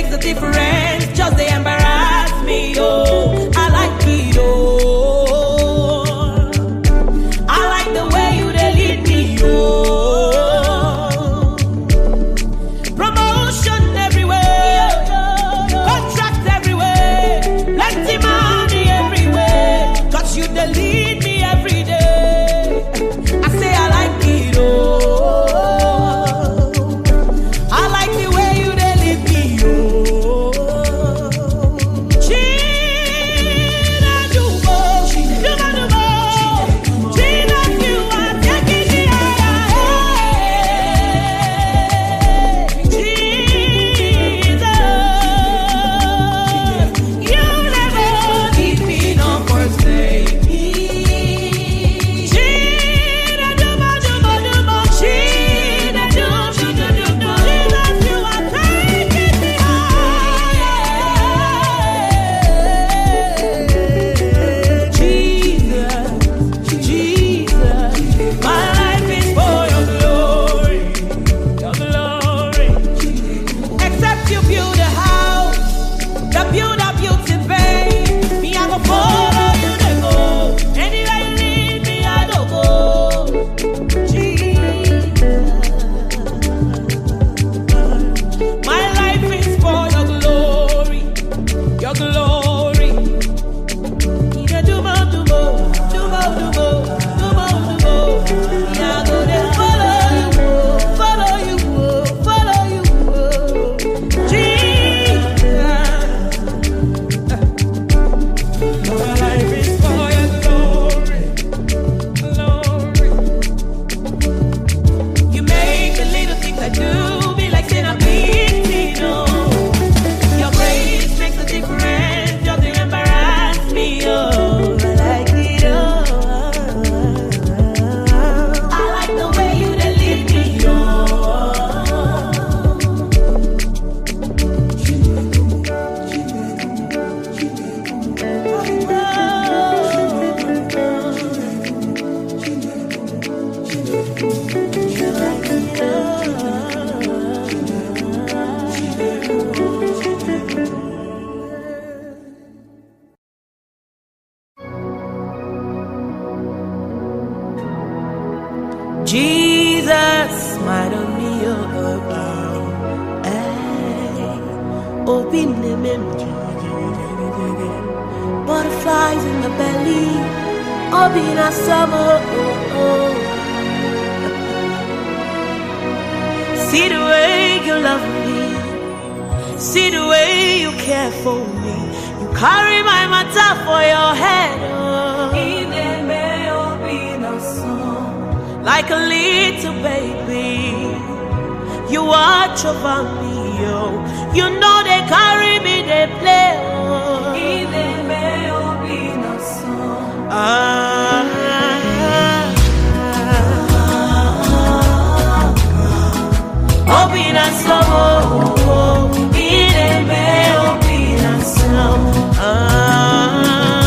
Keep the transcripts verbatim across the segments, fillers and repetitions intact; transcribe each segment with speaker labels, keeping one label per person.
Speaker 1: makes a difference, just they embarrass me, oh. I like it, oh. I like the way you they lead me, oh. Promotion everywhere, contract everywhere, plenty money everywhere, cause you they lead me every day. I say I like it, oh. I like the way you they lead me, oh. China Dubo, Dubo Dubo, China, you are taking me higher. Jesus, you never leave me no forsake me. China Dubo Dubo Dubo, China Dubo Dubo Dubo, Jesus, you are taking me higher. Jesus, Jesus, my life is for your glory, your glory. Except you build a house, the build a beauty babe. Me, I go follow you to go. Anywhere you lead me, I don't go. Jesus, my life is for your glory, your glory. Yeah, do more, do more, do more, do more, do more, do more. Yeah, I go there, follow you, oh, follow you, oh, follow you, oh. Jesus, my life is for your glory, glory. You make the little things I do be like saying I'm eating, oh. Your grace makes a difference, just you embarrass me, oh. I like it, oh. I like the way you they lead me, oh. Jesus, smile on me, oh, oh, hey. Open the memory, butterflies in the belly, open a summer, oh, oh. See the way you love me, see the way you care for me. You carry my matter for your head, oh. Like a little baby, you watch over me, oh. You know they carry me, they play, oh. Ah, open us up, oh, open us up, ah.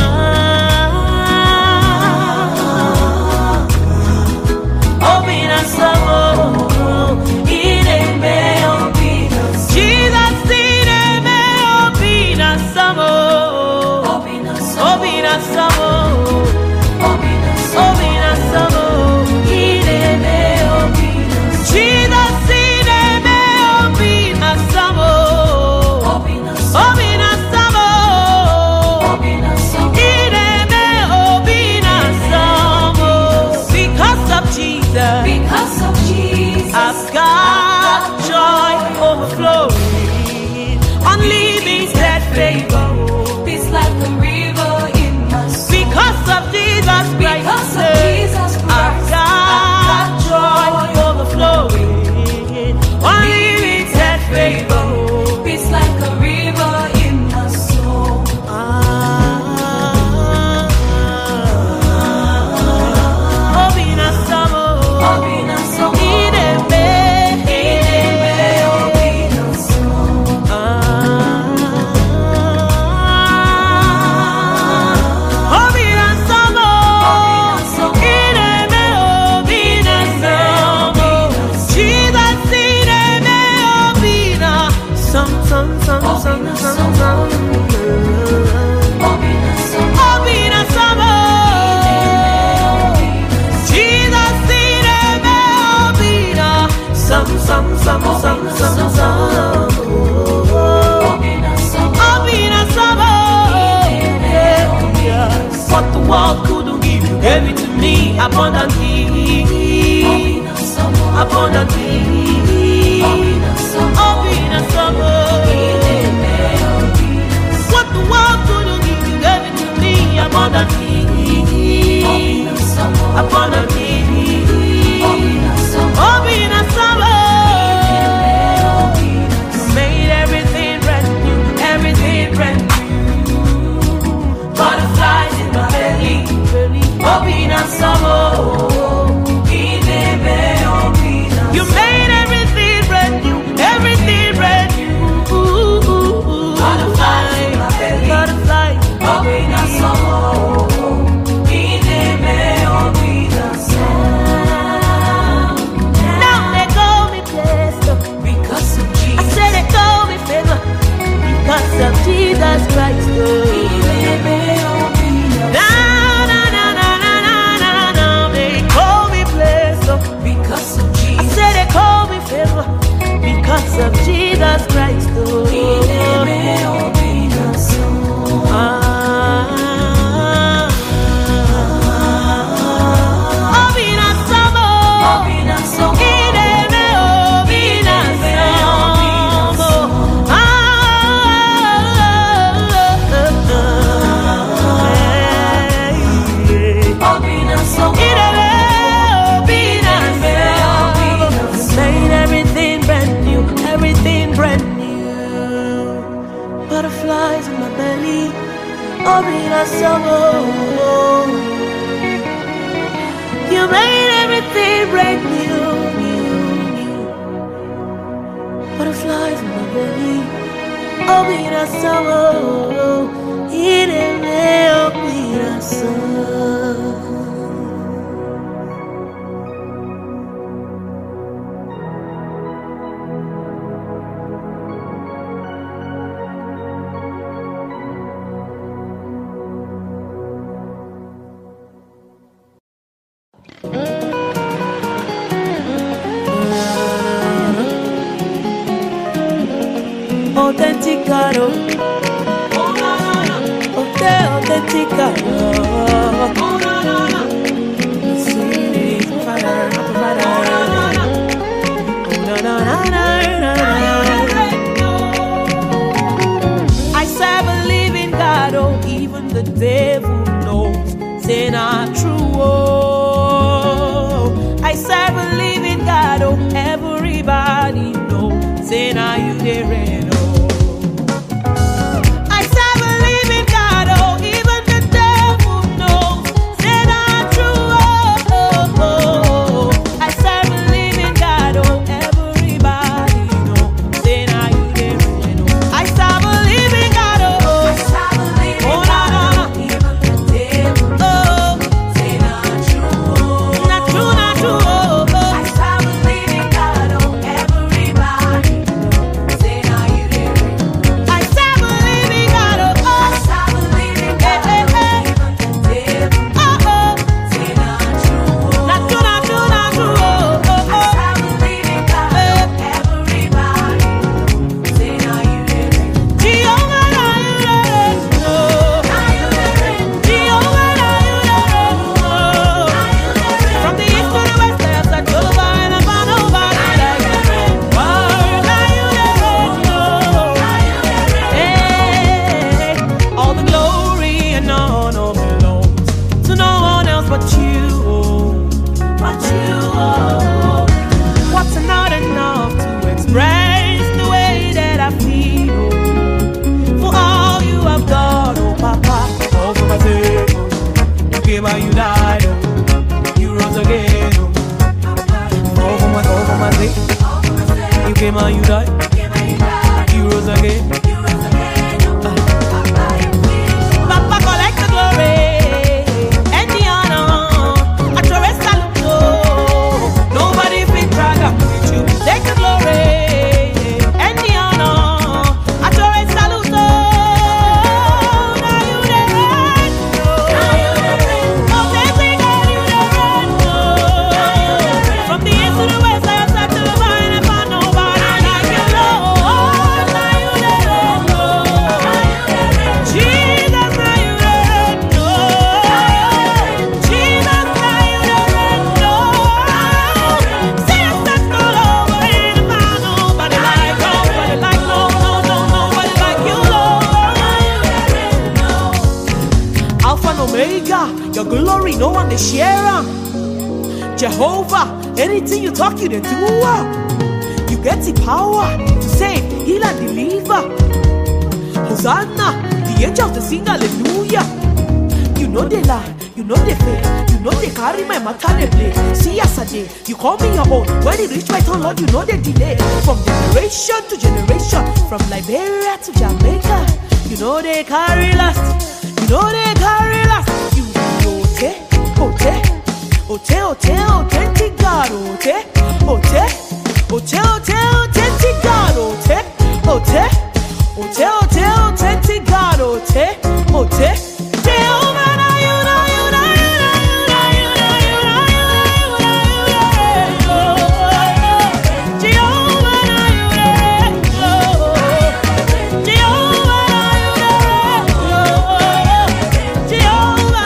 Speaker 1: Because of Jesus, I've got joy overflowing, unlimited favor. Peace like a river in my soul. Because of Jesus Christ, because of Jesus Christ, I've got joy overflowing, unlimited favor. Peace like a river in my soul. Ah, open us up. Open us up, Ideme, Ideme, open us up. Ah, open us up, Ideme. some, some, some, some. What the world couldn't give, you gave it to me abundantly, abundantly. What the world couldn't give, you gave it to me abundantly, abundantly. You made everything brand new, everything brand new. Butterflies in my belly, Obina Samo. You made everything brand new, everything brand new. Butterflies in my belly, butterflies, Obina Samo. Now they call me blessed because of Jesus. I said they call me favor because of Jesus Christ. Because of Jesus Christ, oh. Ah, Obina Samo, Obina Samo, Ideme Obina Samo, ah, Obina Samo, Ideme Obina Samo. Made everything brand new, everything brand new. Butterflies in my belly, Obina Samo. You made everything brand new, new, new. Butterflies in my belly, Obina Samo. Ideme Obina Samo. Autenticado, oh na na na, autenticado, oh na na na, sweet provider, provider, oh na na na na na. I serve a living God, oh even the devil knows, say not true, oh. I serve a living God, oh everybody knows, say now you there. came and you died. You rose again. Papa collect the glory and the honor. I throw a salute. Nobody fit drag up with you. Take the glory and the honor. I throw a salute. Now you the reign. Now you the reign. Oh, there's a God, you the reign. From the east to the west, I have to the vine and find nobody. they share them. Jehovah, anything you talk, you they do. You get the power to save, heal and deliver. Hosanna, the angels they sing hallelujah. You know they lie, you know they fail, you know they carry my matter they play. See yesterday, you call me your own. When it reach my turn, Lord, you know they delay. From generation to generation, from Liberia to Jamaica, you know they carry last, you know they carry last. You okay, okay, okay, okay, authentic God, okay, okay, okay, okay, authentic God, okay, okay, okay, okay, authentic God, okay, okay. Jehovah, now you know, you know, you know, you know, you know, you know, you know, Jehovah, now you know, Jehovah, now you know, Jehovah,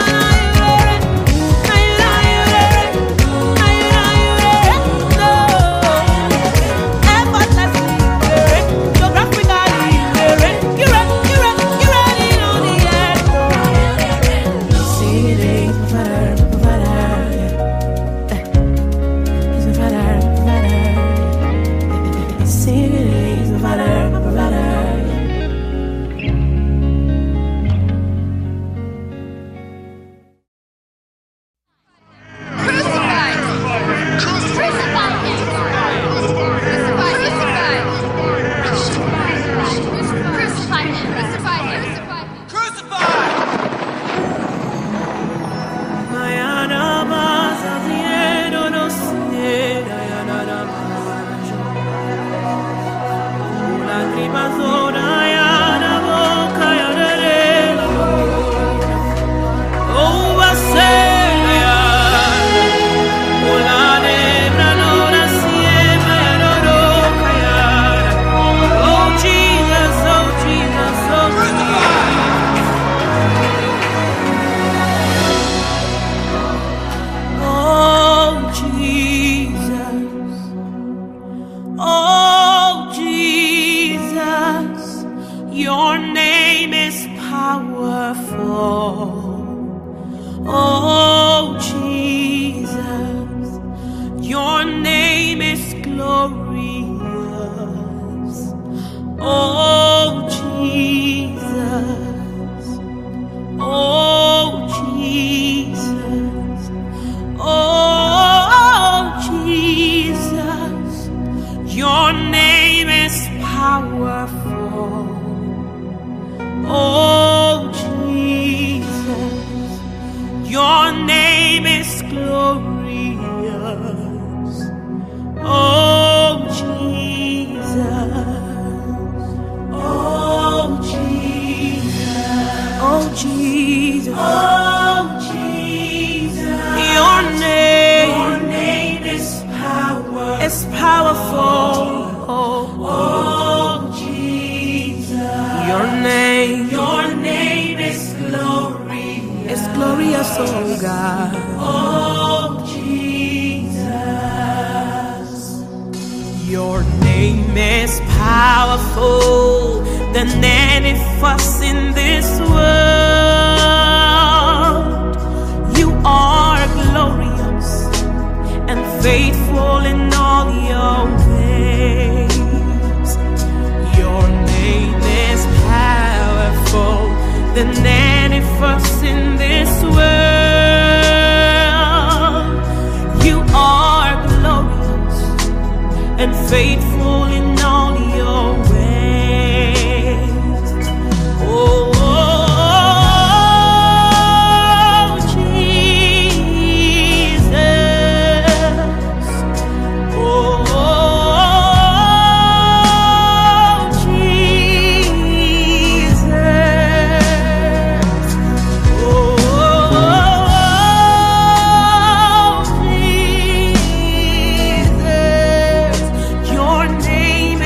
Speaker 1: name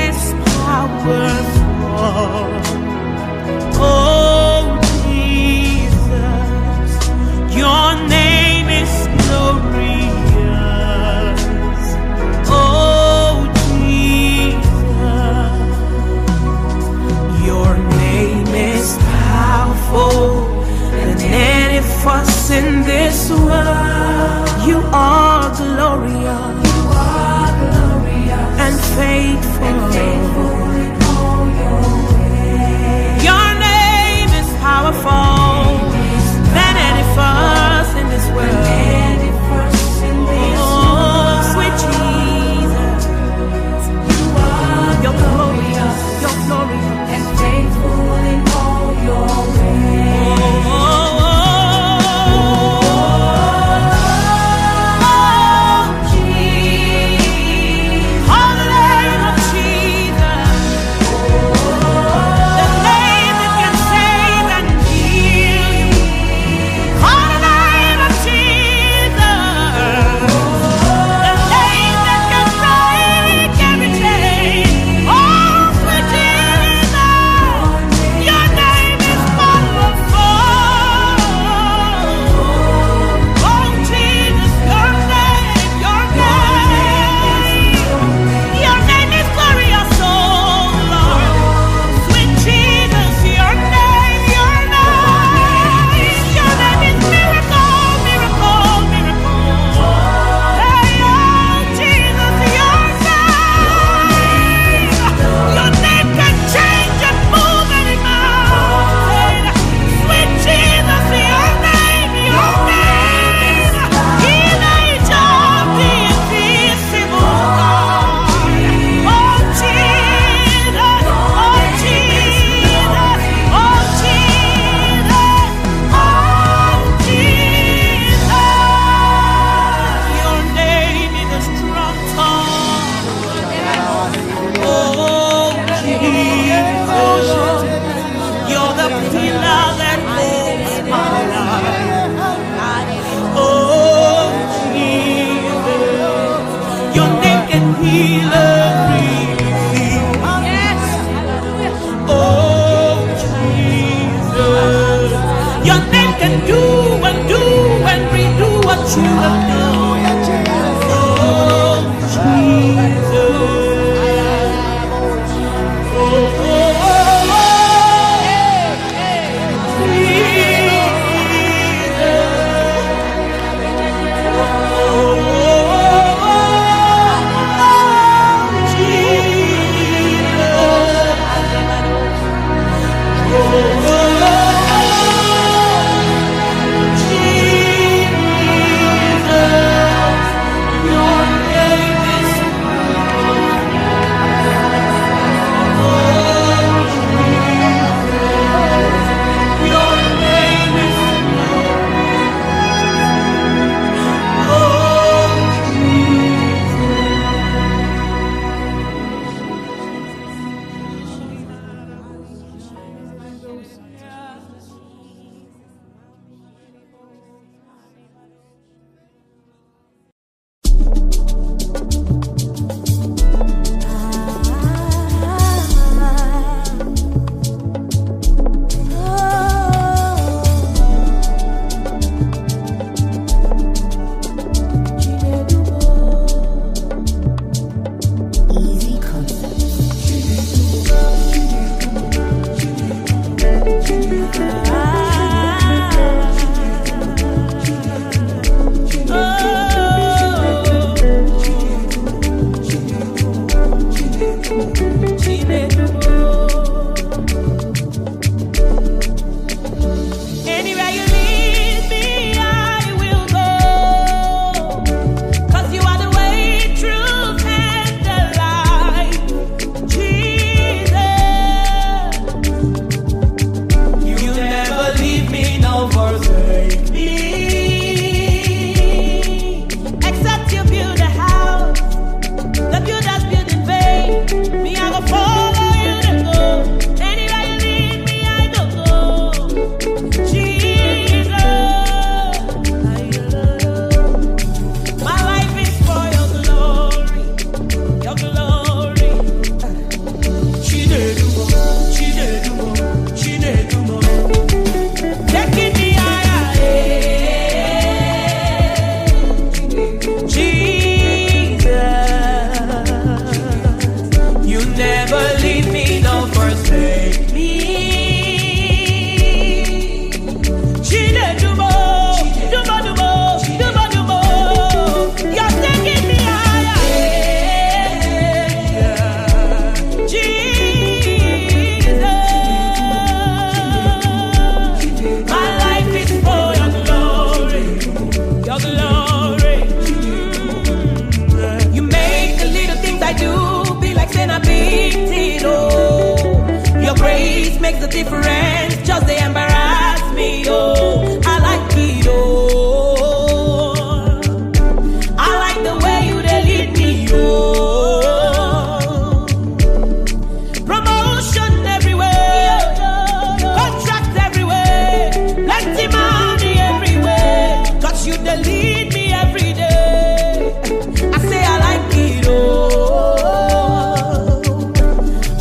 Speaker 1: Your name can heal everything. Yes. Oh, Jesus. Your name can do and do and redo what you have done. Oh, Jesus. Oh, oh, oh, oh.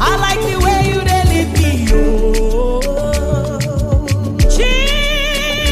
Speaker 2: Jesus.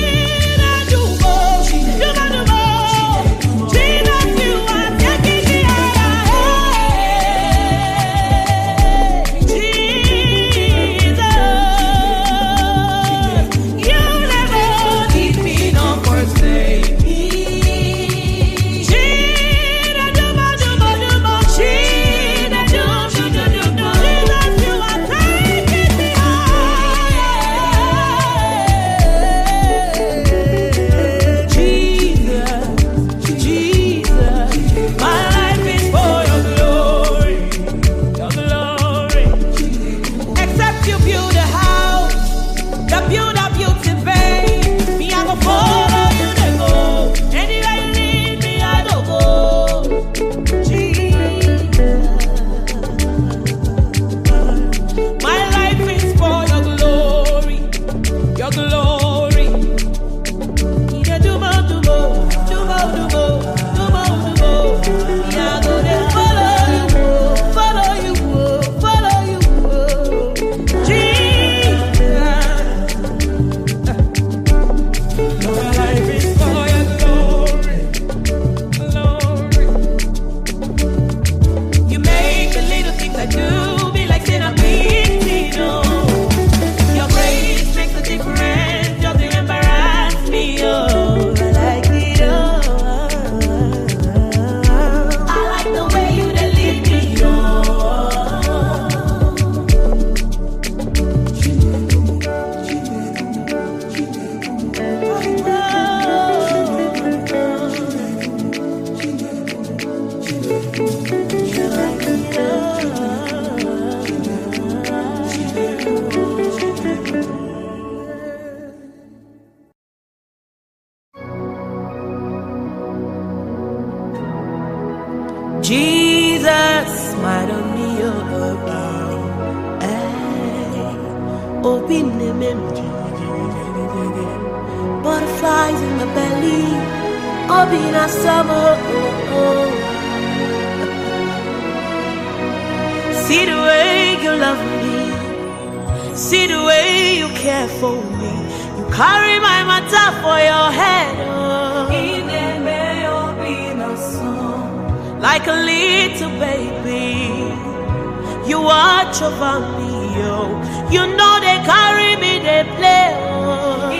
Speaker 1: Jesus, smile on me, oh, hey, open the memory. Butterflies in my belly, open a summer, oh, oh. See the way you love me, see the way you care for me. You carry my matter for your head, oh. Like a little baby, you watch over me, oh. You know they carry me, they play, oh.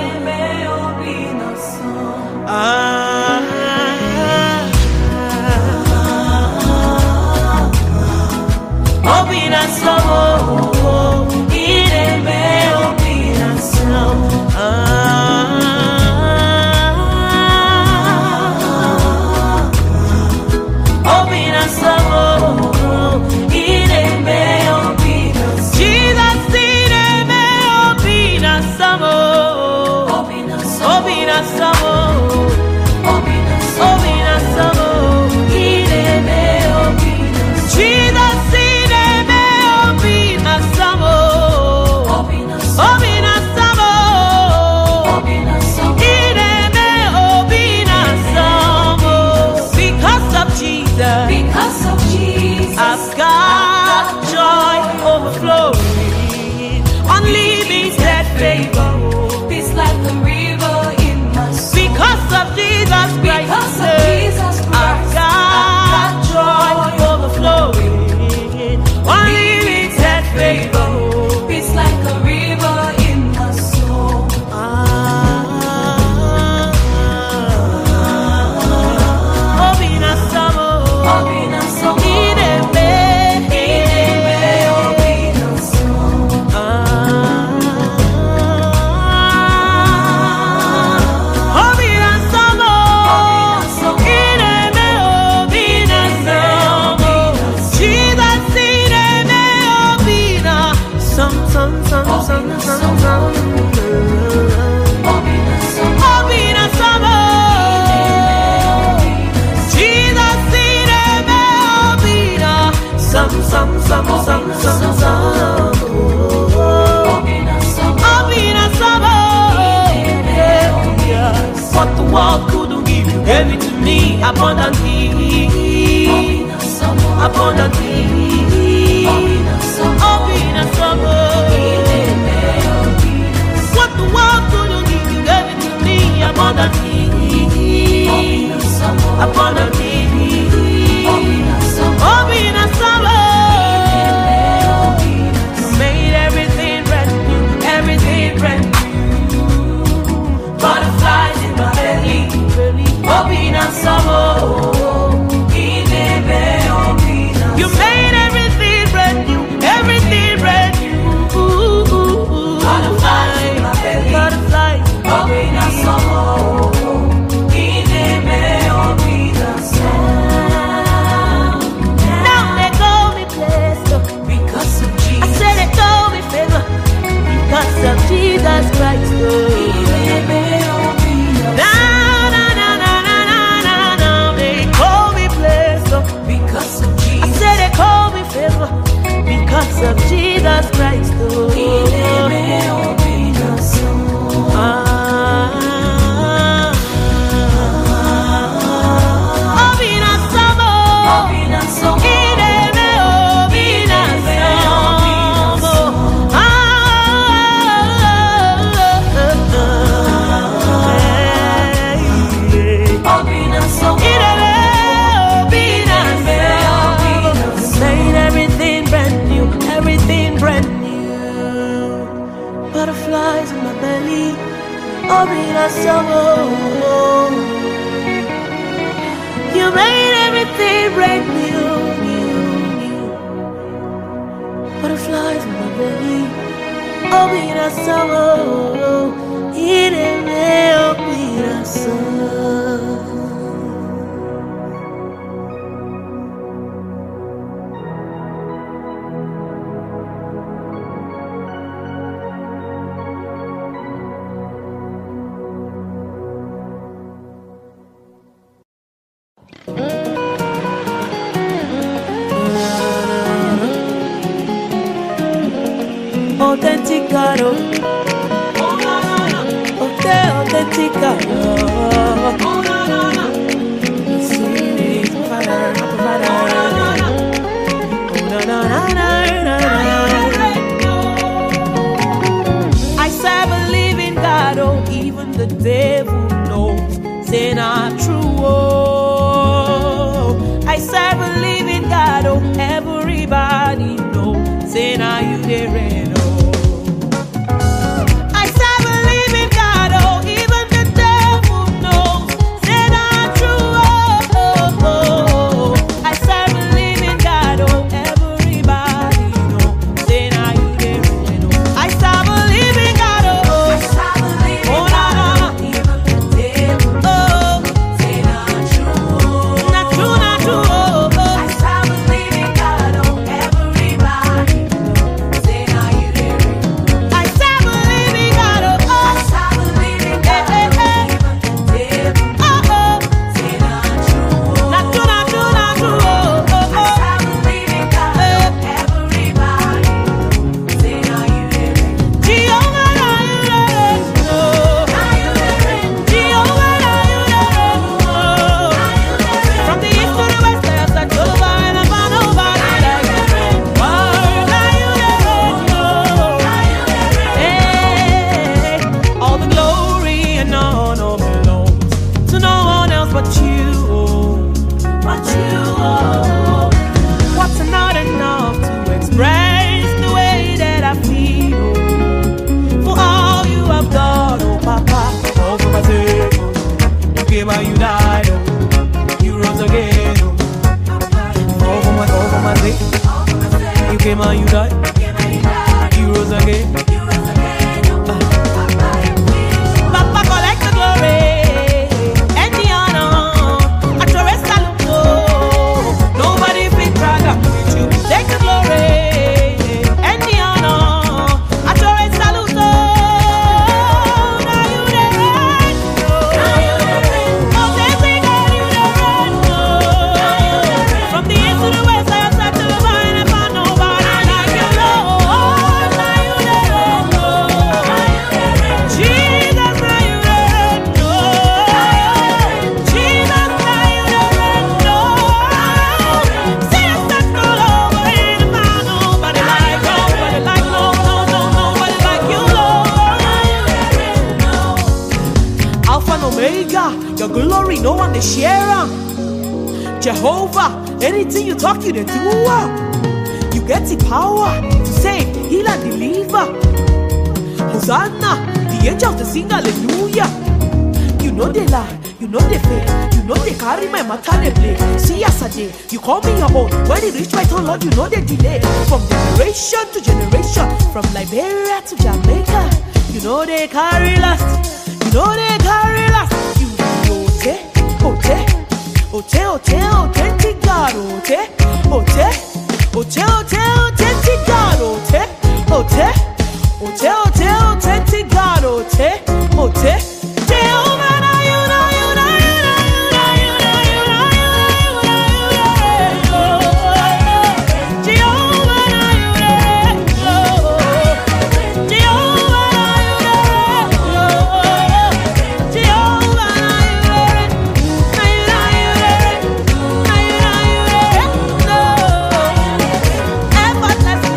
Speaker 1: Ah, oh, be not so, oh, it may be not so, ah.
Speaker 2: Because of Jesus,
Speaker 1: I've got joy overflowing, unlimited favor.
Speaker 2: It's like a river in my soul.
Speaker 1: Because of Jesus Christ,
Speaker 2: because of Jesus Christ,
Speaker 1: I've got joy overflowing, unlimited favor.
Speaker 2: It's like a river in my soul.
Speaker 1: Ah, oh, be not summer. Some, some, some, some, some, some. What the world couldn't give, you gave it to me abundantly, abundantly. What the world couldn't give, you gave it to me abundantly, abundantly. Made everything brand new, everything brand new. Butterflies in my belly, open up summer. You made everything brand new, everything brand new.
Speaker 2: Butterflies in my belly,
Speaker 1: butterflies,
Speaker 2: open up summer.
Speaker 1: Now they call me blessed
Speaker 2: because of Jesus.
Speaker 1: I said they call me favor because of Jesus Christ. Because of Jesus Christ, oh. Ah, oh, be not summer. Butterflies in my belly, oh, be not summer. You made everything brand new, new, new. Butterflies in my belly, oh, be not summer. It will be not summer. authentic God, oh. Okay, authentic God, oh. See, provider, provider. Oh, na, na, na, na, na, na. I serve a living God, oh, even the devil knows, say not true, oh. I serve a living God, oh, everybody knows, say now you there, oh. I serve a living God, oh, even the devil knows, say not true, oh, oh, oh. I serve a living God, oh, everybody knows, say now you there, oh. I serve a living God, oh,
Speaker 2: I serve a living
Speaker 1: oh, na, na, na.
Speaker 2: God, even the devil
Speaker 1: Oh,
Speaker 2: say not true.
Speaker 1: not true, not true, oh,
Speaker 2: I
Speaker 1: oh.
Speaker 2: serve a living God, oh, everybody say now you there.
Speaker 1: I serve a living God, oh,
Speaker 2: I
Speaker 1: oh,
Speaker 2: serve a living God,
Speaker 1: Eh, eh, eh.
Speaker 2: even the devil
Speaker 1: oh, oh.
Speaker 2: say not true.
Speaker 1: Not true, not true, not true, oh, oh,
Speaker 2: I
Speaker 1: oh.
Speaker 2: serve a living God, oh, everybody say now you there.
Speaker 1: Jehovah, now you reign, oh.
Speaker 2: Now you there.
Speaker 1: Jehovah, now you reign, oh. From the east to the west, there's a Jehovah, and I found nobody like you. Oh, now you reign, oh. Hey, all the glory and honor belongs to no one else but you, oh. But you, oh. What's not enough to express the way that I feel, oh, for all you have done, oh Papa. All for my sake, oh. You came and you died, oh. You rose again, oh. All for my, all for my sake. You came and you died. You rose again. Papa, collect the glory and the honor. I trust salute, oh. Nobody fit drag up with you. Take the glory and the honor. I trust salute, oh. Now you the reign, oh. Oh, they sing, oh, you the reign, oh. From the east to the west, I have set to the vine and found nobody like you, Lord. Now you the reign, oh. Jesus, now you the reign, oh. Jesus, now you the reign, oh. See us set all over and found nobody like, nobody like, no, no, no, nobody like you, Lord. Alpha and Omega, your glory, no one to share 'em. Jehovah, anything you talk, you dey do am. You get the power to save, heal and deliver. Hosanna, the angels they sing hallelujah. You know they lie, you know they fake, you know they carry my matter they play. See yesterday, you call me your own. When it reach my turn, Lord, you know they delay. From generation to generation, from Liberia to Jamaica, you know they carry last, you know they carry last. You ote, ote, ote, ote, authentic God, ote, ote, ote, ote, authentic God, ote, ote, ote, ote, authentic God, ote, ote. Jehovah, now you, now you, now you, now you, now you, now you, now you, now you, now you, Jehovah, now you, Jehovah, now you, Jehovah,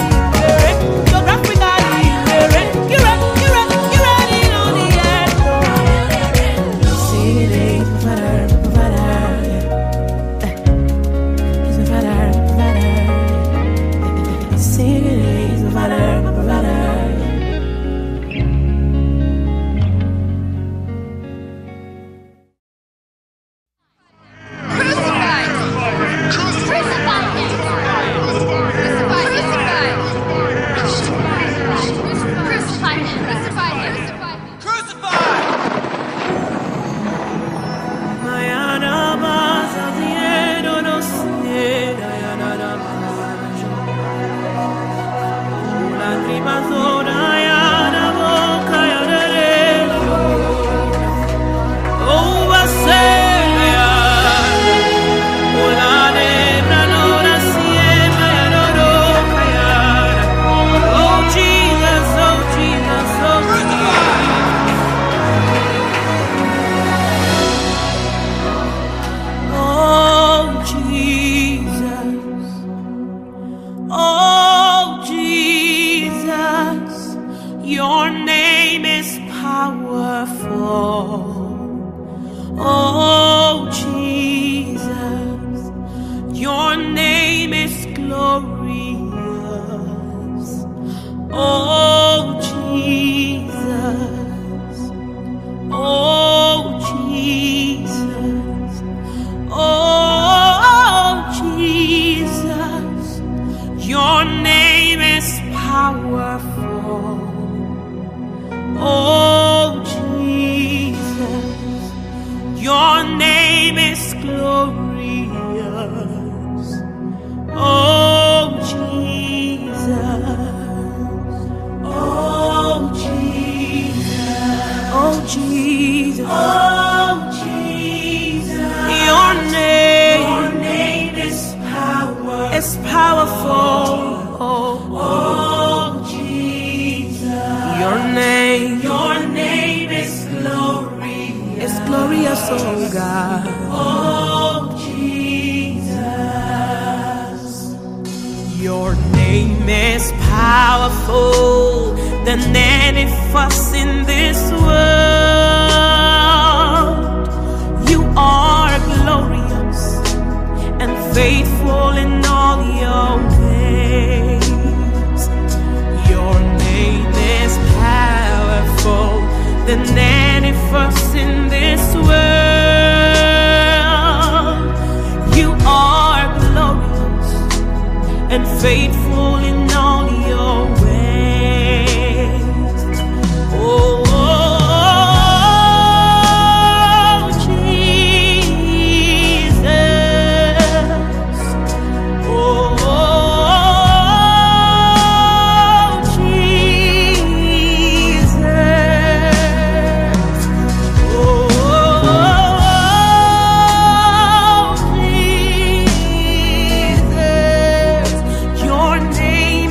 Speaker 1: effortlessly, geographically, you're ready, you're ready, you're ready on the earth. God.
Speaker 2: Oh, Jesus.
Speaker 1: Your name is powerful than any fuss in this world. You are glorious and faithful in all your ways. Your name is powerful than any fuss in this world. You are glorious and faithful in all your ways. Oh, oh, Jesus. Oh, Jesus. Oh, Jesus. Your name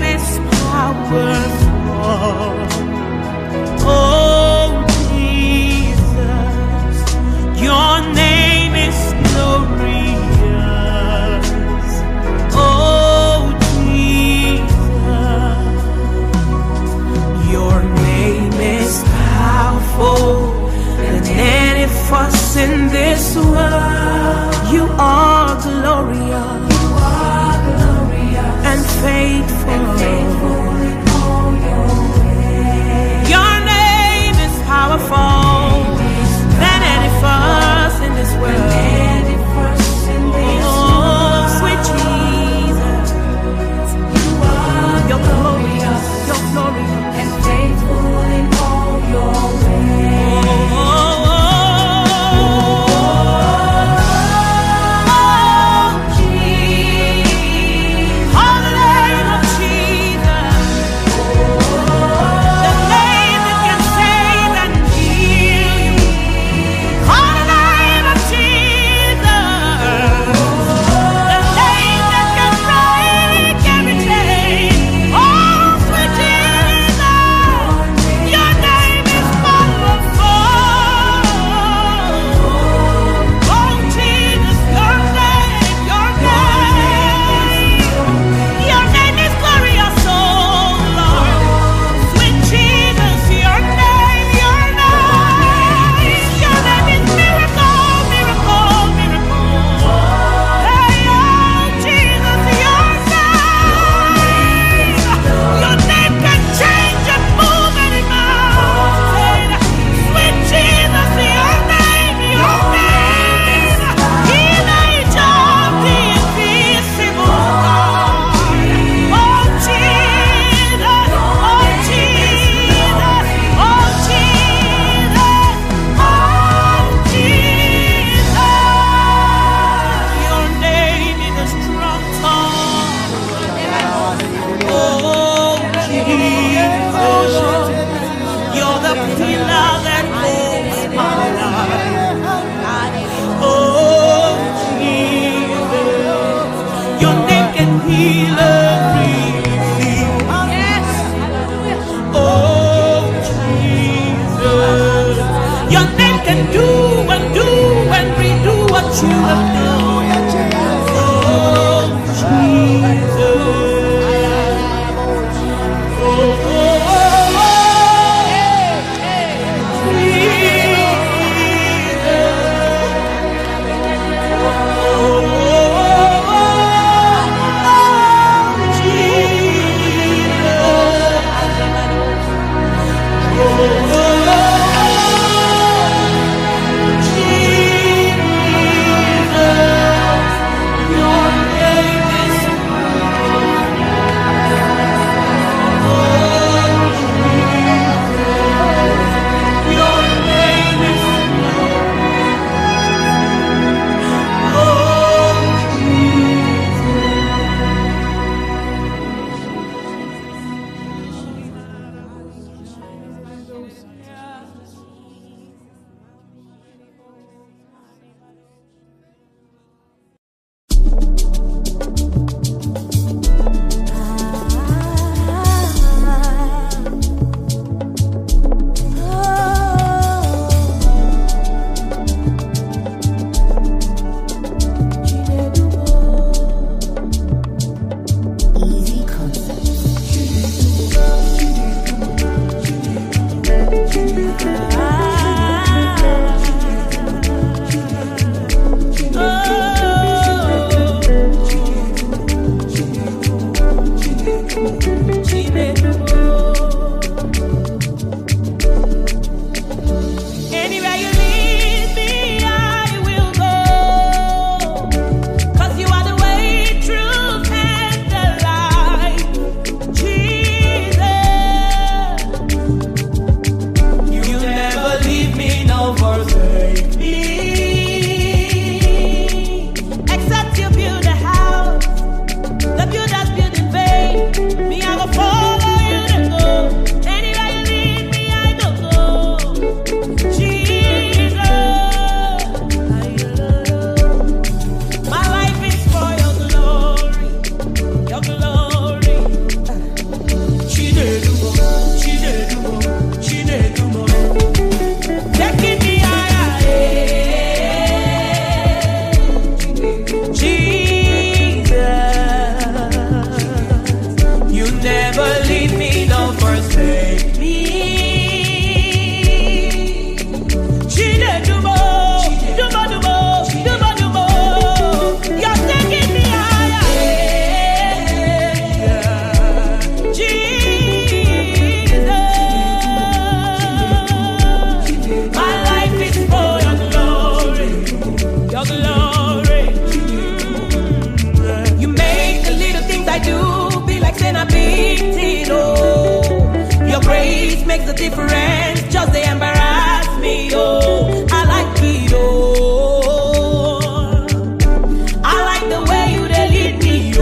Speaker 1: makes a difference, just they embarrass me, oh. I like it, oh. I like the way you they lead me,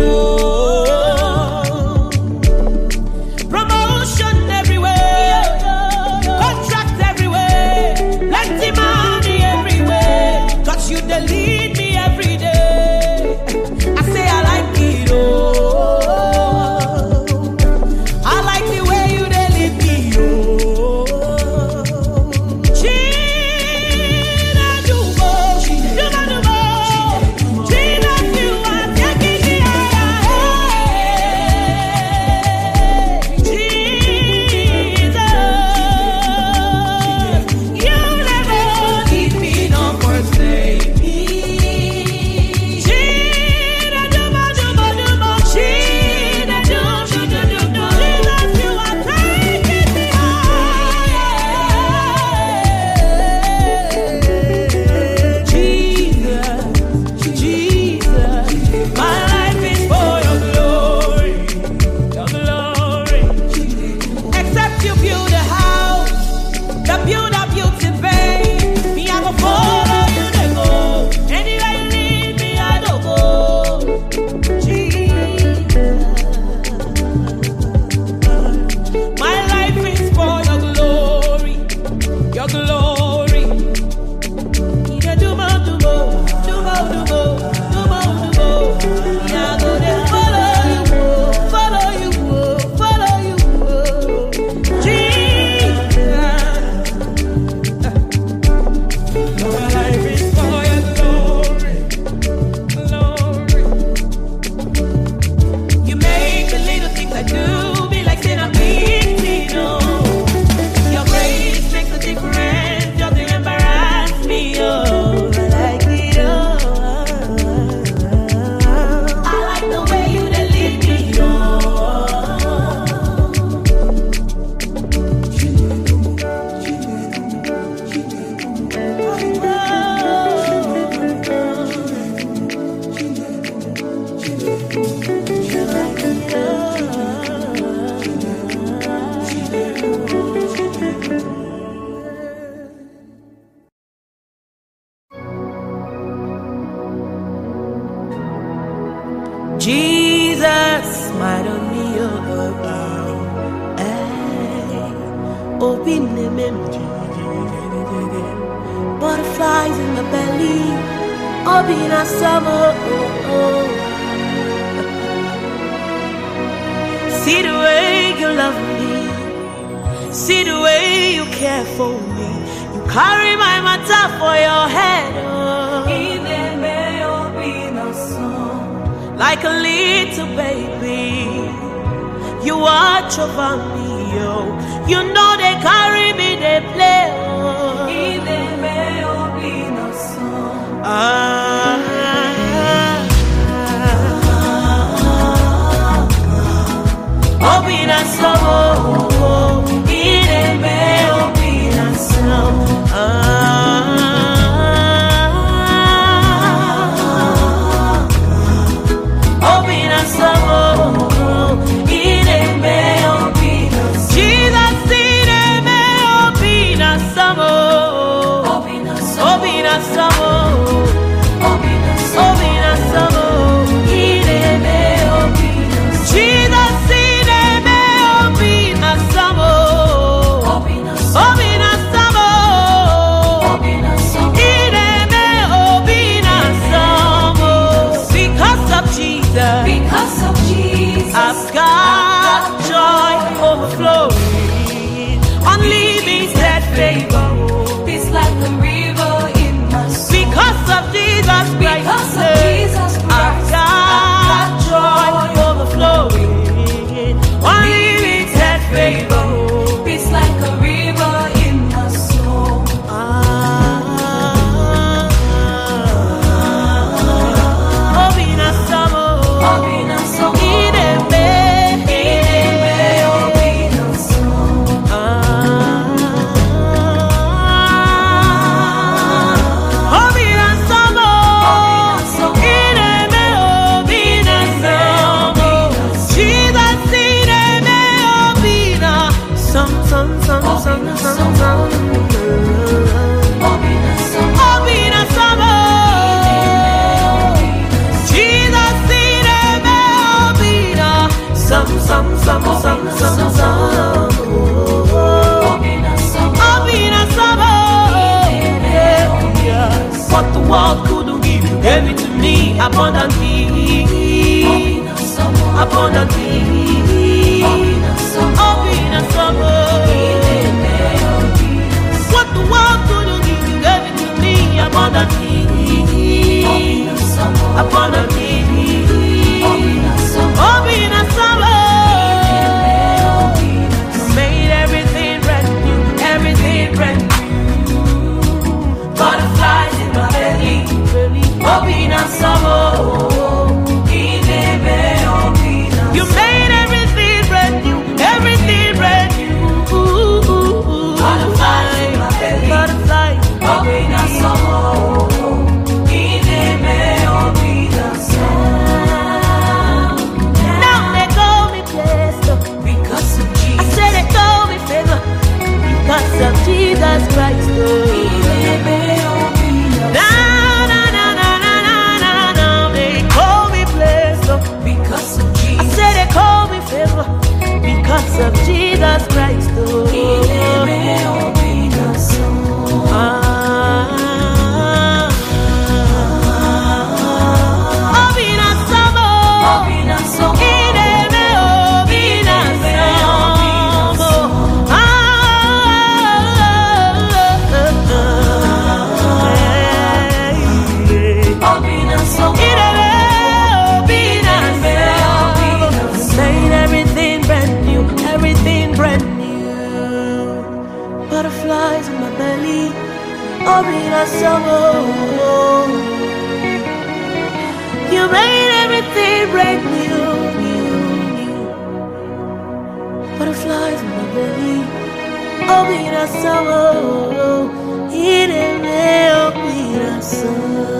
Speaker 1: oh. Promotion everywhere, contract everywhere, plenty money everywhere, cause you they lead me every day. I say I like it, oh. I like the way you they lead me, oh. China Dubo, Duba Dubo, China, you are taking me higher. Jesus, you never leave me nor forsake me. China Duba Duba Duba, China Duba Duba Duba, Jesus, you are taking me higher. Jesus, Jesus, my life is for your glory, your glory. Except you build a house, the builder builds in vain. Me, I go follow you, they go. Anywhere you lead me, I don't go. Jesus, my life is for your glory, your glory. Ida dumo dumo, dumo dumo, dumo dumo. Me, I go there follow you, oh, follow you, oh, follow you, oh. Jesus, my life is for your glory, glory. You make the little things I do be like saying I'm big, oh. Your grace makes a difference, just to embarrass me, oh. I like it, oh. I like the way you they lead me, oh. Jesus, smile on me, oh, oh, oh. Hey, open the memory. Butterflies in the belly, open a summer, oh, oh. See the way you love me, see the way you care for me. You carry my matter for your head, oh. Like a little baby, you watch over me, oh. You know they carry me, they play, oh. Ah, open us up, oh, oh. Ide me, open us up. Ah. Open us up, oh, oh. Ide me, open us up. Jesus, ide me, open us up, oh. Open us up, open us up, oh. Open us up, open us up, oh. Ide me, open us up. Jesus, ide me, open us up, oh. Open us up, open us up, oh. Open us up, ide me, open us up, oh. Because of Jesus, because of Jesus, I've got joy overflowing, unlimited favor. It's like a river in my soul. Because of Jesus Christ, because of Jesus Christ, I've got joy overflowing, unlimited favor. It's like a river in my soul. Ah, open us up, oh. Open us up, ide me, ide abundantly.
Speaker 2: Obina Somo,
Speaker 1: Obina Somo.
Speaker 2: Ileme Obina Somo,
Speaker 1: What the world couldn't give, you gave it to me abundantly.
Speaker 2: Obina Somo,
Speaker 1: Abundantly.
Speaker 2: Obina Somo,
Speaker 1: Obina Somo.
Speaker 2: Ileme Obina
Speaker 1: You made everything brand new, everything brand new.
Speaker 2: Butterflies in my belly, Obina Somo, Ileme Obina
Speaker 1: You made everything brand new, everything brand new.
Speaker 2: Butterflies in my belly,
Speaker 1: Butterflies.
Speaker 2: Obina Somo, Ileme Obina Somo.
Speaker 1: Now they call me blessed,
Speaker 2: Because of
Speaker 1: I
Speaker 2: Jesus,
Speaker 1: said they call me favor because of Jesus Christ. Oh.
Speaker 2: Ileme Obina
Speaker 1: Now, now, now, now, now, now, now, now, they call me blessed. Oh.
Speaker 2: Because of
Speaker 1: I
Speaker 2: Jesus,
Speaker 1: said they call me favor because of Jesus Christ. Oh.
Speaker 2: Ileme Obina Somo.
Speaker 1: Ah. Obina Somo.
Speaker 2: Obina Somo,
Speaker 1: Ileme Obina Somo. Ah.
Speaker 2: Obina Somo,
Speaker 1: Ileme Obina Somo. Made everything brand new, everything brand new. Butterflies in my belly, Obina Somo. You made everything brand new, new, new. Butterflies in my belly, Obina Somo. Ileme Obina Somo.